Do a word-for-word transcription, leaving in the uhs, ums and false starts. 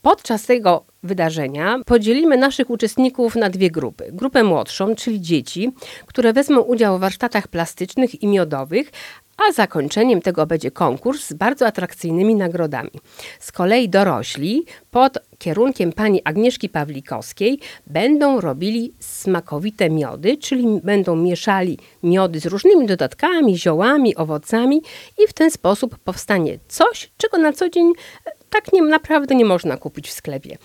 Podczas tego wydarzenia podzielimy naszych uczestników na dwie grupy. Grupę młodszą, czyli dzieci, które wezmą udział w warsztatach plastycznych i miodowych, a zakończeniem tego będzie konkurs z bardzo atrakcyjnymi nagrodami. Z kolei dorośli pod kierunkiem pani Agnieszki Pawlikowskiej będą robili smakowite miody, czyli będą mieszali miody z różnymi dodatkami, ziołami, owocami i w ten sposób powstanie coś, czego na co dzień tak nie, naprawdę nie można kupić w sklepie.